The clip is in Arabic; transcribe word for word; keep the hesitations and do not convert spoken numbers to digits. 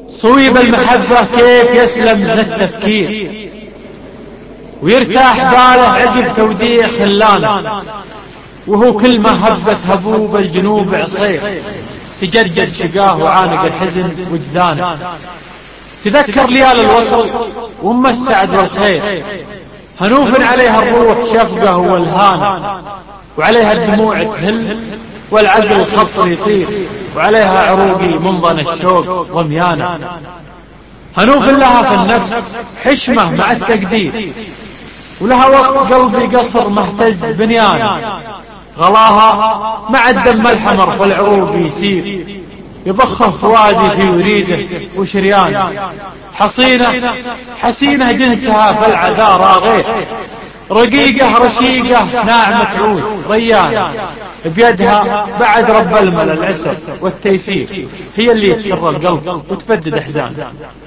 صويب المحبة كيف يسلم ذا التفكير ويرتاح باله عقب توديع خلانه، وهو كل ما هبت هبوب الجنوب عصير تجدد شقاه وعانق الحزن وجدانه. تذكر ليال الوصل وام السعد والخير، هنوف عليها الروح شفقه والهانه، وعليها الدموع تهل والعقل الخطر يطير، وعليها عروقي منضن الشوق ضميانه. هنوف لها في النفس حشمه مع التقدير، ولها وسط قلبي قصر مهتز بنيانه. غلاها مع الدم الحمر في العروق يسير، يضخم فؤادي في وريده وشريانه. حصينة حسينة جنسها في العذا راغير، رقيقة رشيقة ناعمة عود ريانة، بيدها بعد رب المل العسر والتيسير، هي اللي تسر القلب وتبدد احزانه.